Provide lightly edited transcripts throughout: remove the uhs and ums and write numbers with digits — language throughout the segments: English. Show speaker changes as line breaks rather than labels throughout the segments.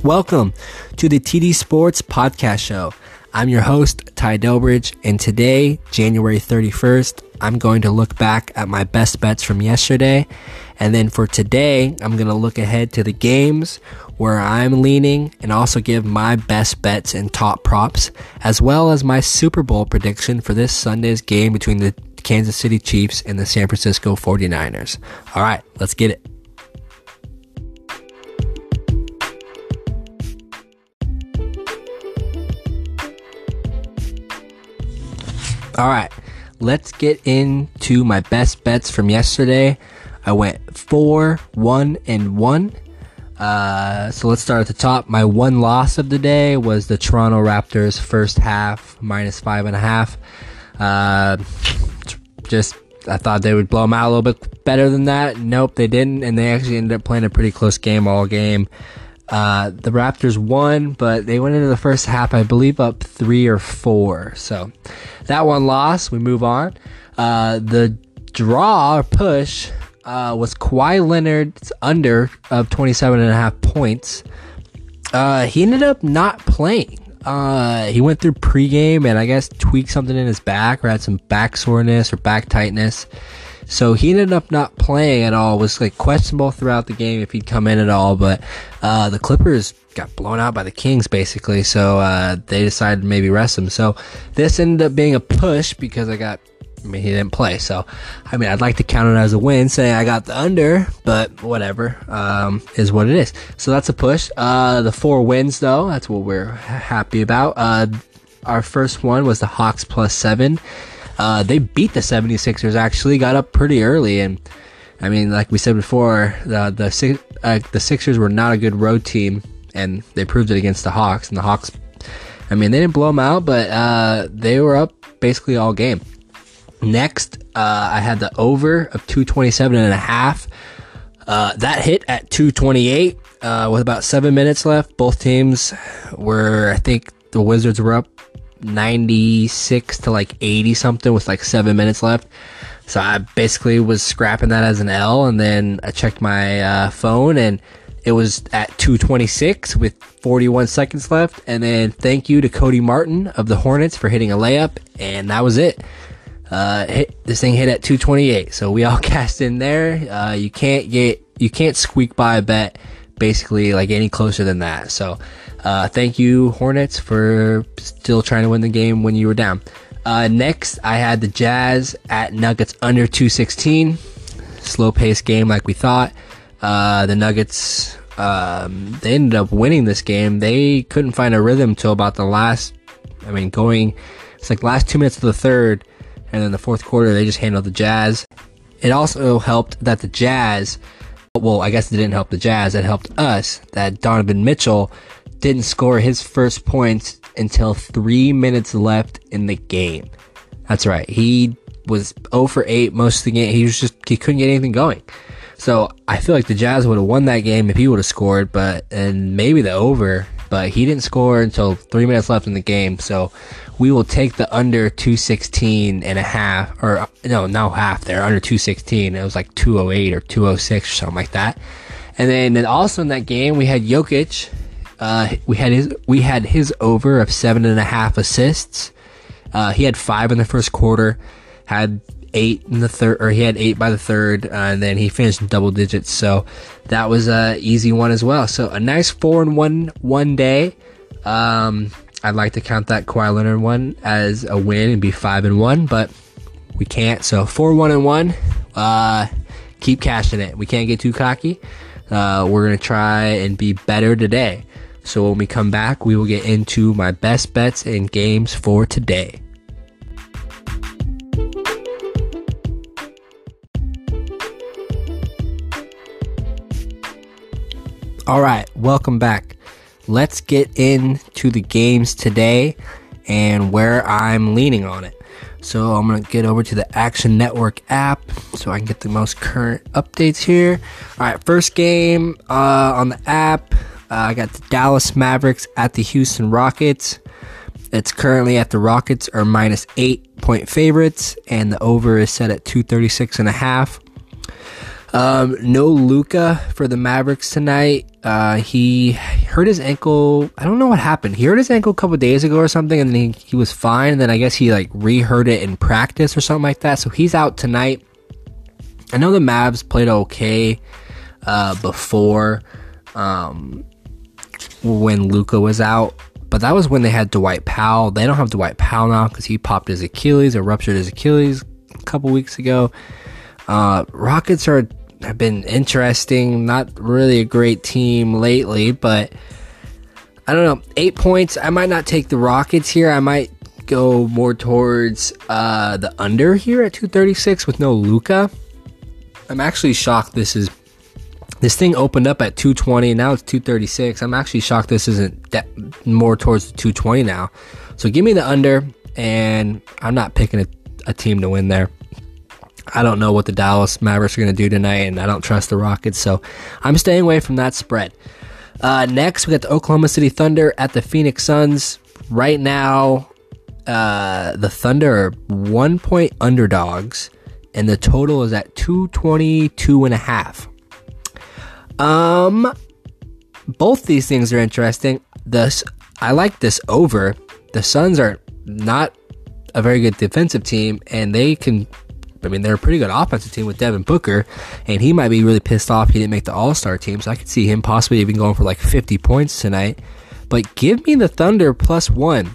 Welcome to the TD Sports Podcast Show. I'm your host, Ty Delbridge, and today, January 31st, I'm going to look back at my best bets from yesterday. And then for today, I'm going to look ahead to the games where I'm leaning and also give my best bets and top props, as well as my Super Bowl prediction for this Sunday's game between the Kansas City Chiefs and the San Francisco 49ers. All right, let's get it. All right, let's get into my best bets from yesterday. I went 4-1-1. So let's start at the top. My one loss of the day was the Toronto Raptors first half, -5.5. I thought they would blow them out a little bit better than that. Nope, they didn't, and they actually ended up playing a pretty close game all game. The Raptors won, but they went into the first half, I believe, up 3 or 4. So that one loss, we move on. The draw or push was Kawhi Leonard's under of 27.5 points. He ended up not playing. He went through pregame and I guess tweaked something in his back or had some back soreness or back tightness. So he ended up not playing at all. It was like questionable throughout the game if he'd come in at all. But the Clippers got blown out by the Kings basically. So they decided to maybe rest him. So this ended up being a push because he didn't play. So, I'd like to count it as a win, saying I got the under, but whatever, is what it is. So that's a push. The 4 wins though, that's what we're happy about. Our first one was the Hawks +7. They beat the 76ers actually, got up pretty early. And like we said before, the Sixers were not a good road team and they proved it against the Hawks. And the Hawks, they didn't blow them out, but, they were up basically all game. Next, I had the over of 227.5. That hit at 228, with about 7 minutes left. Both teams were, I think the Wizards were up 96 to 80 something with 7 minutes left. So I basically was scrapping that as an L, and then I checked my phone and it was at 226 with 41 seconds left. And then thank you to Cody Martin of the Hornets for hitting a layup, and that was it. This thing hit at 228, so we all cashed in there. You can't squeak by a bet basically any closer than that. So thank you, Hornets, for still trying to win the game when you were down. Next, I had the Jazz at Nuggets under 216. Slow paced game like we thought. The Nuggets, they ended up winning this game. They couldn't find a rhythm till about the last, last 2 minutes of the third. And then the fourth quarter, they just handled the Jazz. It also helped that the Jazz, I guess it didn't help the Jazz, it helped us, that Donovan Mitchell didn't score his first points until 3 minutes left in the game. That's right. He was 0 for 8 most of the game. He couldn't get anything going. So I feel like the Jazz would have won that game if he would have scored, and maybe the over, but he didn't score until 3 minutes left in the game. So we will take the under 216.5, or no half there, under 216. It was 208 or 206 or something like that. And then also in that game, we had Jokic. We had his over of 7.5 assists. He had 5 in the first quarter, had 8 in the third, or he had 8 by the third, and then he finished in double digits. So that was a easy one as well. So a nice 4-1 day. I'd like to count that Kawhi Leonard one as a win and be 5-1, but we can't. So 4-1-1. Keep cashing it. We can't get too cocky. We're gonna try and be better today. So when we come back, we will get into my best bets and games for today. All right, welcome back. Let's get into the games today and where I'm leaning on it. So I'm going to get over to the Action Network app so I can get the most current updates here. All right, first game on the app, I got the Dallas Mavericks at the Houston Rockets. It's currently at the Rockets are -8 point favorites, and the over is set at 236.5. No Luka for the Mavericks tonight. He hurt his ankle. I don't know what happened. He hurt his ankle a couple days ago or something, and then he was fine. And then I guess he like re-hurt it in practice or something like that. So he's out tonight. I know the Mavs played okay before when Luka was out, but that was when they had Dwight Powell. They don't have Dwight Powell now because he popped his Achilles or ruptured his Achilles a couple weeks ago. Rockets have been interesting. Not really a great team lately, but I don't know. 8 points. I might not take the Rockets here. I might go more towards the under here at 236 with no Luka. I'm actually shocked this thing opened up at 220, now it's 236. I'm actually shocked this isn't more towards the 220 now. So give me the under, and I'm not picking a team to win there. I don't know what the Dallas Mavericks are going to do tonight, and I don't trust the Rockets, so I'm staying away from that spread. Next, we got the Oklahoma City Thunder at the Phoenix Suns. Right now, the Thunder are 1-point underdogs, and the total is at 222.5. Both these things are interesting. I like this over. The Suns are not a very good defensive team, and they're a pretty good offensive team with Devin Booker, and he might be really pissed off he didn't make the All-Star team, so I could see him possibly even going for like 50 points tonight. But give me the Thunder +1.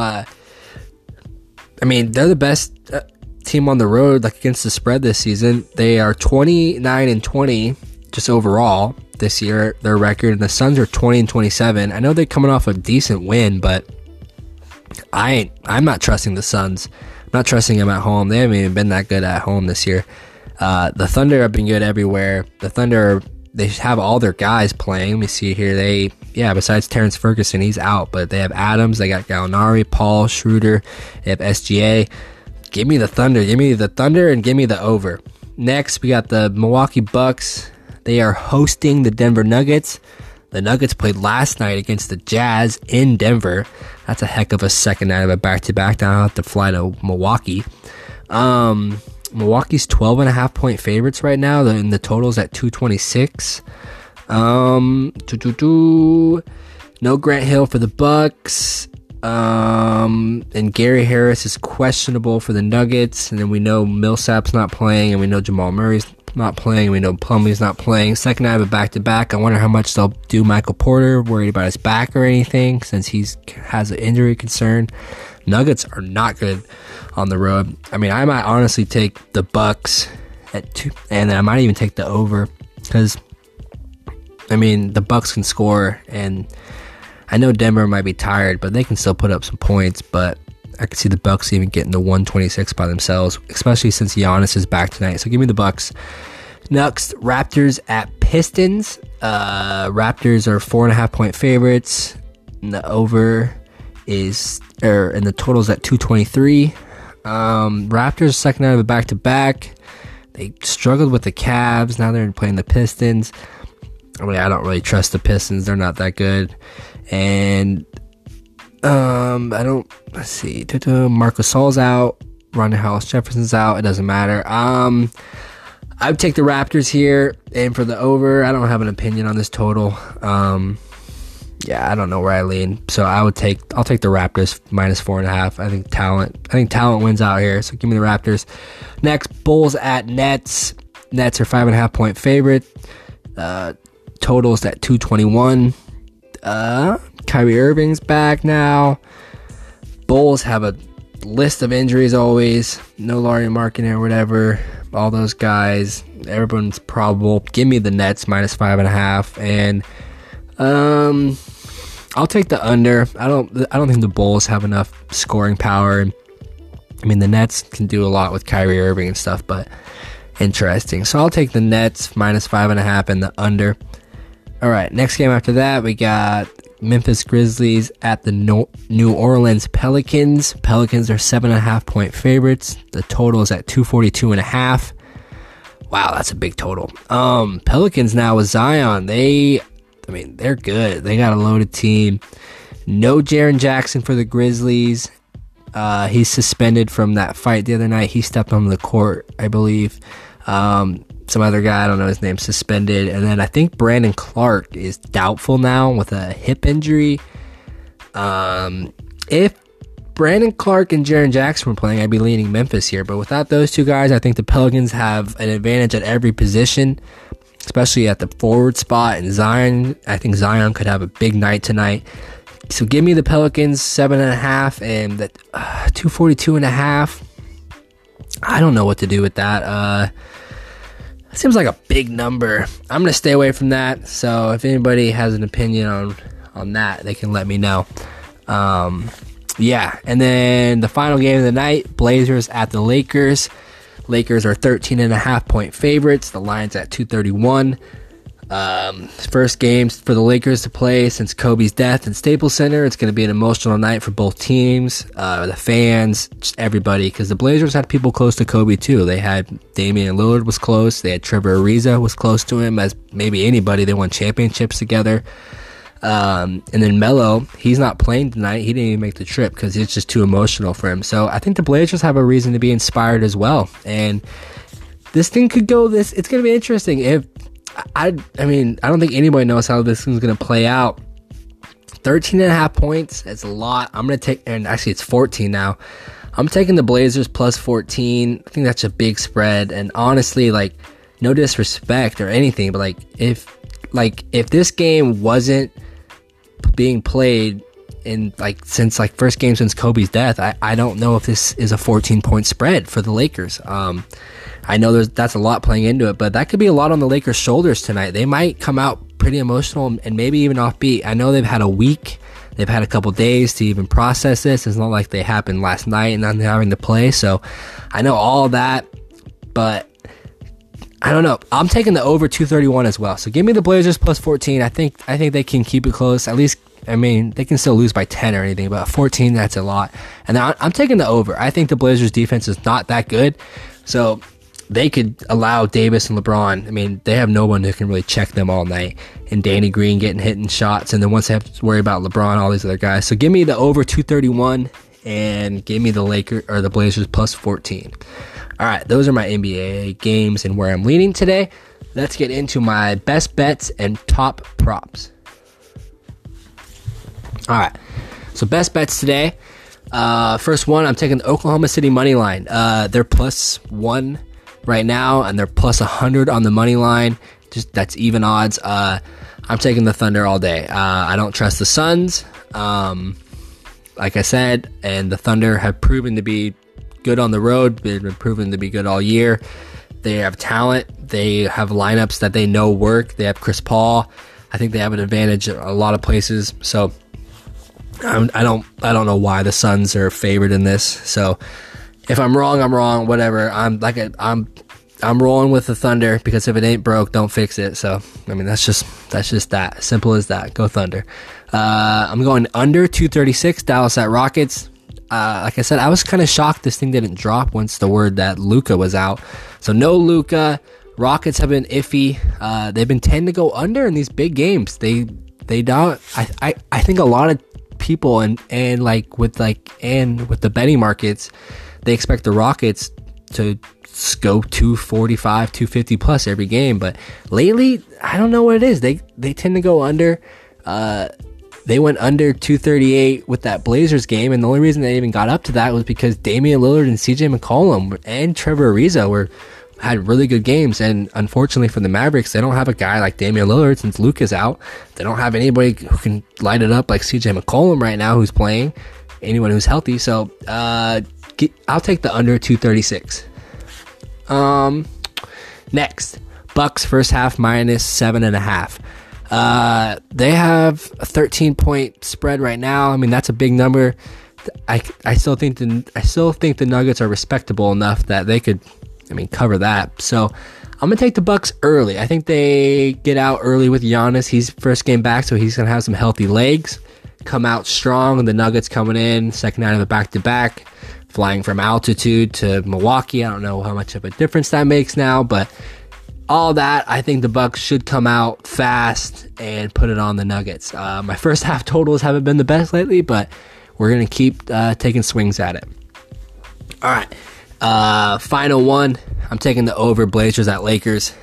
They're the best team on the road, like against the spread this season. They are 29-20 just overall this year, their record, and the Suns are 20-27. I know they're coming off a decent win, but I'm not trusting the Suns. I'm not trusting them at home. They haven't even been that good at home this year. The Thunder have been good everywhere. The Thunder, they have all their guys playing. Let me see here. Besides Terrence Ferguson, he's out, but they have Adams, they got Gallinari, Paul, Schroeder, they have SGA. Give me the Thunder. Give me the Thunder and give me the over. Next, we got the Milwaukee Bucks. They are hosting the Denver Nuggets. The Nuggets played last night against the Jazz in Denver. That's a heck of a second night of a back-to-back. Now I'll have to fly to Milwaukee. Milwaukee's 12.5-point favorites right now, and the total's at 226. No Grant Hill for the Bucks. And Gary Harris is questionable for the Nuggets, and then we know Millsap's not playing, and we know Jamal Murray's not playing, and we know Plumlee's not playing. Second night of a back-to-back. I wonder how much they'll do Michael Porter, worried about his back or anything, since he has an injury concern. Nuggets are not good on the road. I might honestly take the Bucks at 2, and I might even take the over, because the Bucks can score, and I know Denver might be tired, but they can still put up some points. But I could see the Bucks even getting to 126 by themselves, especially since Giannis is back tonight. So give me the Bucks. Next, Raptors at Pistons. Raptors are 4.5-point favorites. And the over and the total's at 223. Raptors second night of a back-to-back. They struggled with the Cavs. Now they're playing the Pistons. I don't really trust the Pistons. They're not that good. And let's see. Marc Gasol's out. Rondae Hollis-Jefferson's out. It doesn't matter. I would take the Raptors here. And for the over, I don't have an opinion on this total. I don't know where I lean. So I'll take the Raptors -4.5. I think talent wins out here. So give me the Raptors. Next, Bulls at Nets. Nets are 5.5-point favorite. Totals at 221. Kyrie Irving's back now. Bulls have a list of injuries always. No Lauri Markkanen or whatever. All those guys. Everyone's probable. Give me the Nets -5.5. And I'll take the under. I don't think the Bulls have enough scoring power. The Nets can do a lot with Kyrie Irving and stuff, but interesting. So I'll take the Nets -5.5 and the under. All right, next game after that, we got Memphis Grizzlies at the New Orleans Pelicans. Pelicans are 7.5-point favorites. The total is at 242.5. Wow, that's a big total. Pelicans now with Zion, they're good. They got a loaded team. No Jaren Jackson for the Grizzlies. He's suspended from that fight the other night. He stepped on the court, I believe. some other guy, I don't know his name, suspended. And then I think Brandon Clark is doubtful now with a hip injury. If Brandon Clark and Jaren Jackson were playing, I'd be leaning Memphis here. But without those two guys, I think the Pelicans have an advantage at every position, especially at the forward spot. And Zion, I think Zion could have a big night tonight. So give me the Pelicans 7.5 and that 242.5. I don't know what to do with that. It seems like a big number. I'm gonna stay away from that. So if anybody has an opinion on that, they can let me know. Yeah, and then the final game of the night, Blazers at the Lakers. Lakers are 13.5 point favorites. The line's at 231. First games for the Lakers to play since Kobe's death in Staples Center. It's going to be an emotional night for both teams, the fans, just everybody, because the Blazers had people close to Kobe too. They had Damian Lillard was close. They had Trevor Ariza was close to him as maybe anybody. They won championships together. And then Melo, he's not playing tonight. He didn't even make the trip because it's just too emotional for him. So I think the Blazers have a reason to be inspired as well. And this thing could go it's going to be interesting. If I mean, I don't think anybody knows how this thing's going to play out. 13.5 points, it's a lot. I'm going to take, and actually it's 14 now. I'm taking the Blazers plus 14. I think that's a big spread. And honestly, like, no disrespect or anything, but like, if this game wasn't being played in since first game since Kobe's death, I don't know if this is a 14-point spread for the Lakers. I know that's a lot playing into it, but that could be a lot on the Lakers' shoulders tonight. They might come out pretty emotional and maybe even offbeat. I know they've had a week. They've had a couple days to even process this. It's not like they happened last night and then they're having to play. So I know all that, but I don't know. I'm taking the over 231 as well. So give me the Blazers plus 14. I think they can keep it close. At least, I mean, they can still lose by 10 or anything, but 14, that's a lot. And I'm taking the over. I think the Blazers defense is not that good. So they could allow Davis and LeBron. I mean, they have no one who can really check them all night. And Danny Green getting hit in shots. And then once they have to worry about LeBron, all these other guys. So give me the over 231 and give me the Blazers plus 14. All right, those are my NBA games and where I'm leaning today. Let's get into my best bets and top props. All right, so best bets today. First one, I'm taking the Oklahoma City money line. They're +1 right now, and they're +100 on the money line. Just that's even odds. I'm taking the Thunder all day. I don't trust the Suns, like I said, and the Thunder have proven to be good on the road. They've been proven to be good all year. They have talent. They have lineups that they know work. They have Chris Paul. I think they have an advantage in a lot of places. So I don't know why the Suns are favored in this. So if I'm wrong, I'm wrong. Whatever. I'm rolling with the Thunder because if it ain't broke, don't fix it. So I mean that's just that simple as that. Go Thunder. I'm going under 236. Dallas at Rockets. Like I said, I was kind of shocked this thing didn't drop once the word that Luka was out. So no Luka. Rockets have been iffy. They've been tend to go under in these big games. They don't. I think a lot of people and with the betting markets, they expect the Rockets to go 245, 250 plus every game. But lately, I don't know what it is. They tend to go under. They went under 238 with that Blazers game, and the only reason they even got up to that was because Damian Lillard and CJ McCollum and Trevor Ariza had really good games. And unfortunately for the Mavericks, they don't have a guy like Damian Lillard since Luke is out. They don't have anybody who can light it up like CJ McCollum right now who's playing, anyone who's healthy. So I'll take the under 236. Next, Bucks first half -7.5. They have a 13-point spread right now. I mean, that's a big number. I still think the Nuggets are respectable enough that they could, cover that. So I'm gonna take the Bucks early. I think they get out early with Giannis. He's first game back, so he's gonna have some healthy legs. Come out strong. The Nuggets coming in second night of the back-to-back, flying from altitude to Milwaukee. I don't know how much of a difference that makes now, but all that, I think the Bucks should come out fast and put it on the Nuggets. My first half totals haven't been the best lately, but we're going to keep taking swings at it. All right. Final one, I'm taking the over Blazers at Lakers.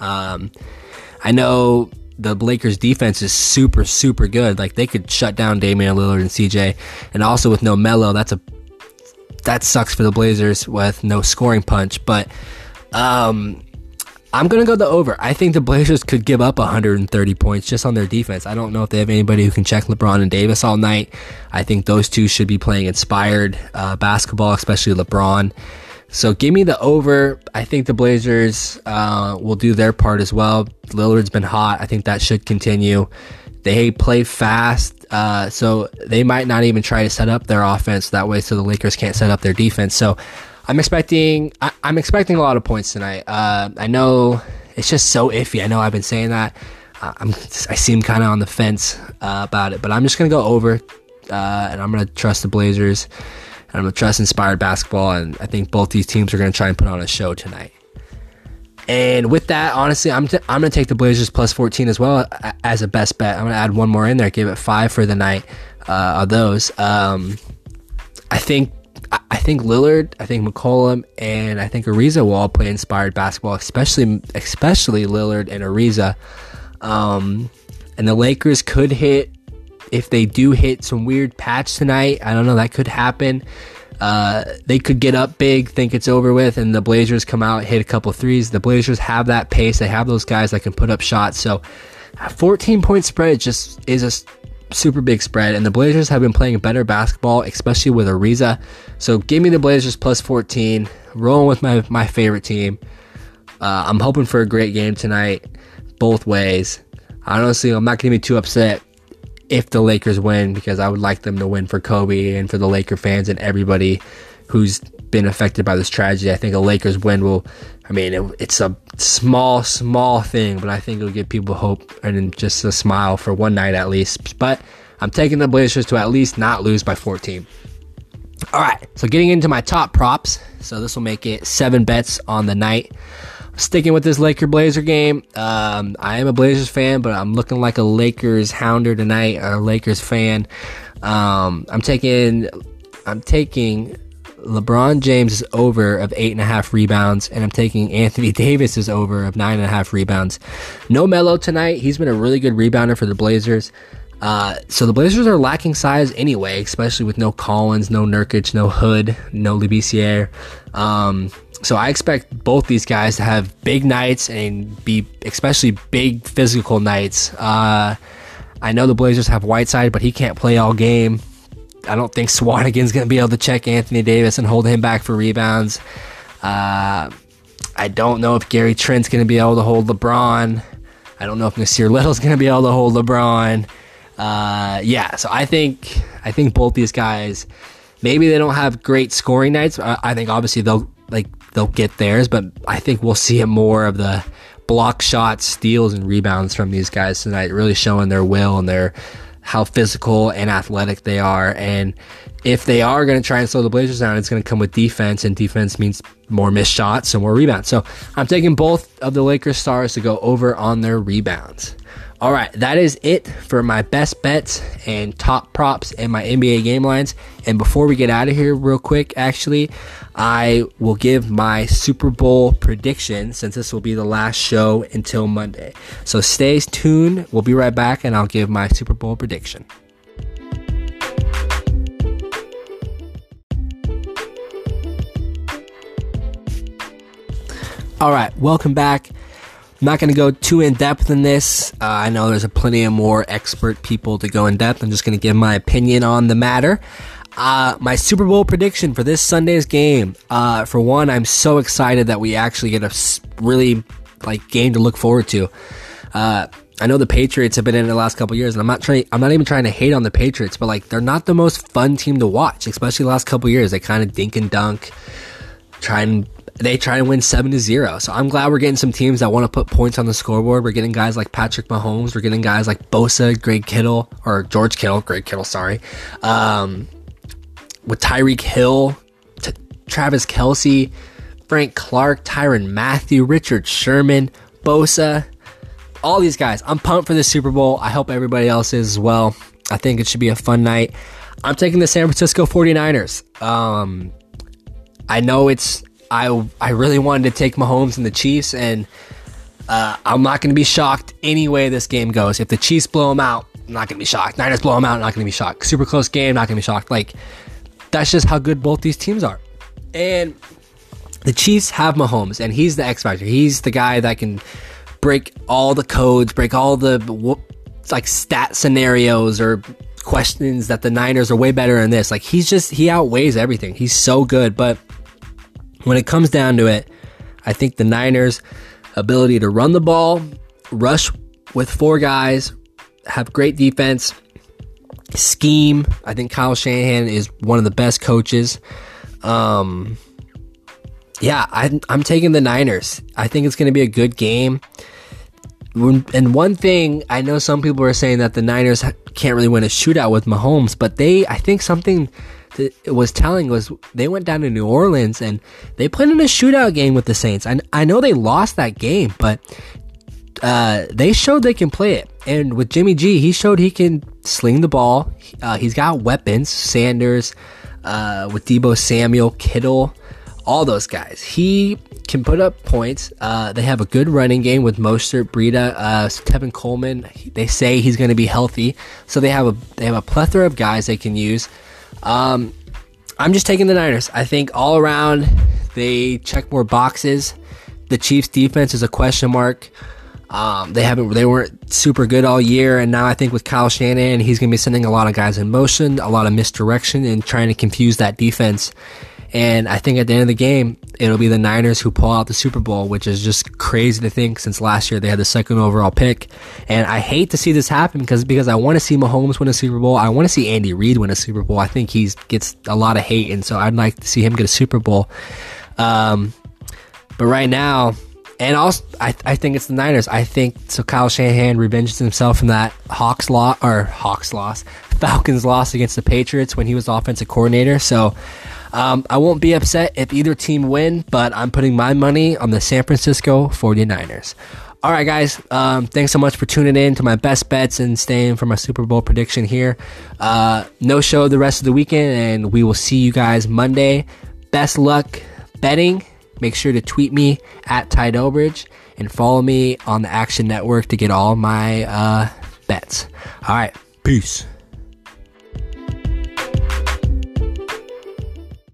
I know the Lakers defense is super, super good. Like, they could shut down Damian Lillard and CJ. And also with no Melo, that sucks for the Blazers with no scoring punch. But I'm going to go the over. I think the Blazers could give up 130 points just on their defense. I don't know if they have anybody who can check LeBron and Davis all night. I think those two should be playing inspired basketball, especially LeBron. So give me the over. I think the Blazers will do their part as well. Lillard's been hot. I think that should continue. They play fast, so they might not even try to set up their offense that way so the Lakers can't set up their defense. So I'm expecting a lot of points tonight. I know it's just so iffy. I know I've been saying that. I seem kind of on the fence about it, but I'm just going to go over, and I'm going to trust the Blazers. And I'm going to trust inspired basketball, and I think both these teams are going to try and put on a show tonight. And with that, honestly, I'm going to take the Blazers plus 14 as well as a best bet. I'm going to add one more in there, give it 5 for the night of those. I think Lillard, I think McCollum, and I think Ariza will all play inspired basketball, especially Lillard and Ariza. And the Lakers could hit. If they do hit some weird patch tonight, I don't know, that could happen. They could get up big, think it's over with, and the Blazers come out, hit a couple threes. The Blazers have that pace. They have those guys that can put up shots. So a 14-point spread just is a super big spread, and the Blazers have been playing better basketball, especially with Ariza. So give me the Blazers plus 14, rolling with my favorite team. I'm hoping for a great game tonight, both ways. Honestly, I'm not going to be too upset if the Lakers win, because I would like them to win for Kobe and for the Laker fans and everybody who's been affected by this tragedy. I think a Lakers win will, it's a small thing, but I think it'll give people hope and just a smile for one night at least. But I'm taking the Blazers to at least not lose by 14. All right, so getting into my top props. So this will make it 7 bets on the night. Sticking with this Laker-Blazer game, I am a Blazers fan, but I'm looking like a Lakers hounder tonight, a Lakers fan. I'm taking LeBron James' over of 8.5 rebounds, and I'm taking Anthony Davis' over of 9.5 rebounds. No Melo tonight. He's been a really good rebounder for the Blazers. So the Blazers are lacking size anyway, especially with no Collins, no Nurkic, no Hood, no Labissiere. So I expect both these guys to have big nights and be especially big physical nights. I know the Blazers have Whiteside, but he can't play all game. I don't think Swanigan's going to be able to check Anthony Davis and hold him back for rebounds. I don't know if Gary Trent's going to be able to hold LeBron. I don't know if Nasir Little's going to be able to hold LeBron. So I think both these guys, maybe they don't have great scoring nights. I think obviously they'll get theirs, but I think we'll see more of the block shots, steals, and rebounds from these guys tonight, really showing their will and how physical and athletic they are. And if they are going to try and slow the Blazers down, it's going to come with defense, and defense means more missed shots and more rebounds. So I'm taking both of the Lakers stars to go over on their rebounds. All right, that is it for my best bets and top props and my NBA game lines. And before we get out of here real quick, actually, I will give my Super Bowl prediction, since this will be the last show until Monday. So stay tuned. We'll be right back, and I'll give my Super Bowl prediction. All right, welcome back. I'm not going to go too in-depth in this. I know there's plenty of more expert people to go in-depth. I'm just going to give my opinion on the matter. My Super Bowl prediction for this Sunday's game. For one, I'm so excited that we actually get a really game to look forward to. I know the Patriots have been in it the last couple of years, and I'm not even trying to hate on the Patriots, but they're not the most fun team to watch, especially the last couple of years. They kind of dink and dunk, they try to win 7-0. So I'm glad we're getting some teams that want to put points on the scoreboard. We're getting guys like Patrick Mahomes. We're getting guys like Bosa, George Kittle, sorry. With Tyreek Hill, Travis Kelce, Frank Clark, Tyrann Mathieu, Richard Sherman, Bosa, all these guys. I'm pumped for the Super Bowl. I hope everybody else is as well. I think it should be a fun night. I'm taking the San Francisco 49ers. I know it's I really wanted to take Mahomes and the Chiefs, and I'm not going to be shocked any way this game goes. If the Chiefs blow them out, I'm not going to be shocked. Niners blow them out, I'm not going to be shocked. Super close game, not going to be shocked. Like, that's just how good both these teams are. And the Chiefs have Mahomes, and he's the X factor. He's the guy that can break all the codes, break all the like stat scenarios or questions that the Niners are way better in this. Like, he outweighs everything. He's so good. But when it comes down to it, I think the Niners' ability to run the ball, rush with 4 guys, have great defense, scheme. I think Kyle Shanahan is one of the best coaches. I'm taking the Niners. I think it's going to be a good game. And one thing, I know some people are saying that the Niners can't really win a shootout with Mahomes, but I think something that it was telling was they went down to New Orleans and they played in a shootout game with the Saints. I know they lost that game, but they showed they can play it. And with Jimmy G, he showed he can sling the ball. He's got weapons. Sanders, with Deebo Samuel, Kittle, all those guys. He can put up points. They have a good running game with Mostert, Breida, Tevin Coleman. They say he's going to be healthy, so they have a plethora of guys they can use. I'm just taking the Niners. I think all around they check more boxes. The Chiefs' defense is a question mark. They weren't super good all year, and now I think with Kyle Shanahan, he's going to be sending a lot of guys in motion, a lot of misdirection, and trying to confuse that defense. And I think at the end of the game, it'll be the Niners who pull out the Super Bowl, which is just crazy to think since last year they had the 2nd overall pick. And I hate to see this happen because I want to see Mahomes win a Super Bowl. I want to see Andy Reid win a Super Bowl. I think he gets a lot of hate, and so I'd like to see him get a Super Bowl. But right now, and also, I think it's the Niners. I think so. Kyle Shanahan revenges himself from that Falcons loss against the Patriots when he was offensive coordinator. So I won't be upset if either team win, but I'm putting my money on the San Francisco 49ers. All right, guys. Thanks so much for tuning in to my best bets and staying for my Super Bowl prediction here. No show the rest of the weekend, and we will see you guys Monday. Best luck betting. Make sure to tweet me at Ty Delbridge and follow me on the Action Network to get all my bets. All right. Peace.